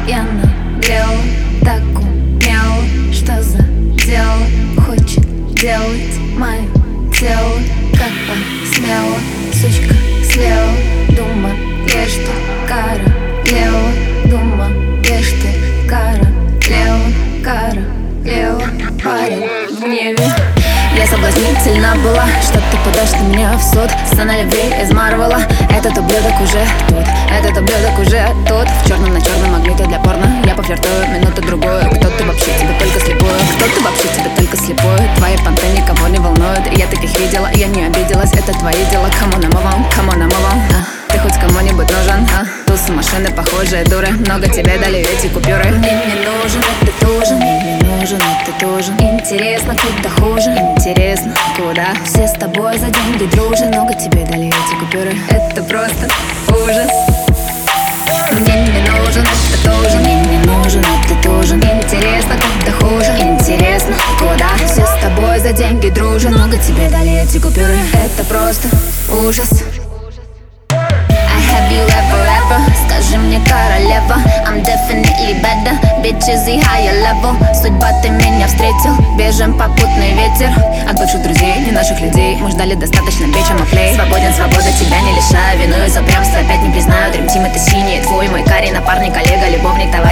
Я наглел, так умел, что задел. Хочет делать мое тело, как посмела, сучка слева. Думаешь, что королева, думаешь, ты королева, королева. Парень в гневе. Я соблазнительна была, что ты подашь на меня в суд. Сцена любви из Марвела. Этот ублюдок уже тут, этот ублюдок уже тут. В черном на черном магниты для порно. Я пофлиртую минуту-другую. Кто ты вообще, тебя только слепую? Кто ты вообще, тебя только слепую? Твои понты никого не волнуют. Я таких видела, я не обиделась. Это твои дела, кому намывал, кому намывал. Ты хоть кому-нибудь нужен? Тусы машины похожие дуры. Много тебе дали эти купюры. Мне не нужен, ты тоже. Мне не нужен, ты тоже. Интересно, куда хуже. Интересно, куда? Все с тобой за деньги дружат. Много тебе дали эти купюры. Это просто ужас. Мне не нужен, ты тоже. Мне не нужен, ты тоже. Интересно, куда хуже. Интересно, куда? Все с тобой за деньги дружат. Много тебе дали эти купюры. Это просто ужас. Have you ever, скажи мне, королева, I'm definitely better, bitches и higher level. Судьба, ты меня встретил, бежим попутный ветер. От бывших друзей, не наших людей. Мы ждали достаточно, bitch, I'm a play. Свободен, свобода, тебя не лишаю. Виною за упрямство, опять не признаю. Dream Team — это синий, твой, мой карий, напарник, коллега, любовник, товарищ.